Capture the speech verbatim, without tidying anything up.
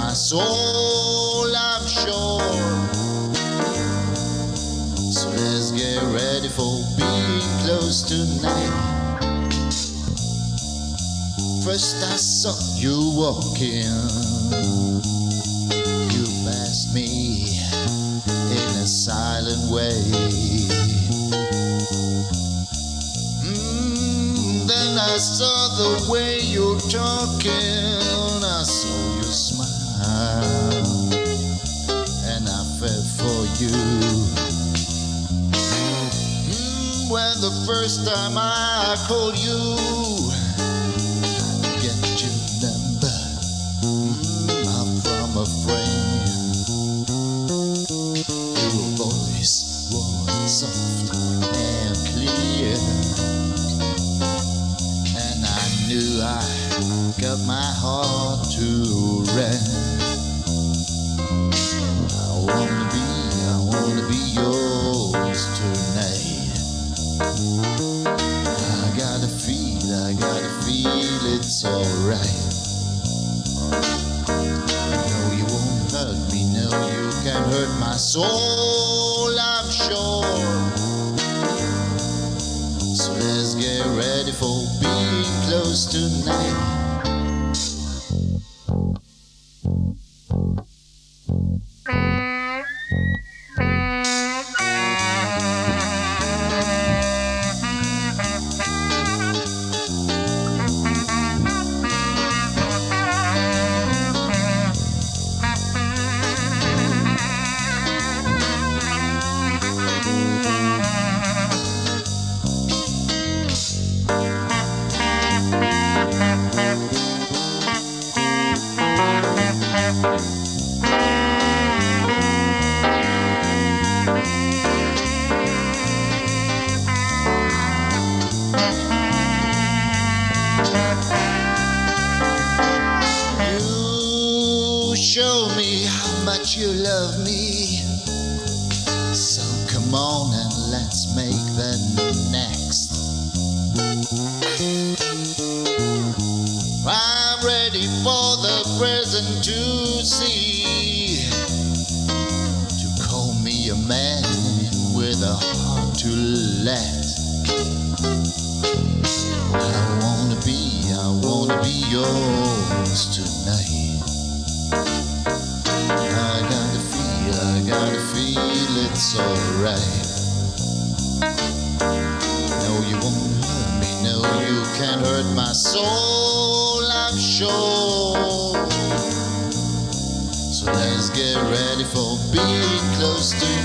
my soul, I'm sure. So let's get ready for being close tonight. First I saw you walking, you passed me in a silent way. Mm, then I saw the way you're talking, I saw your smile, and I fell for you. Mm, when the first time I called you, a friend, your voice was soft and clear, and I knew I got my heart to rest. I wanna be, I wanna be yours tonight. I gotta feel, I gotta feel it's alright. Hurt me, no, you can't hurt my soul, I'm sure. So let's get ready for being close tonight. Show me how much you love me, so come on and let's make the next. I'm ready for the present to see, to call me a man with a heart to let. I wanna be, I wanna be yours tonight. I gotta feel, I gotta feel it's alright. No, you won't hurt me, no, you can't hurt my soul, I'm sure. So let's get ready for being close to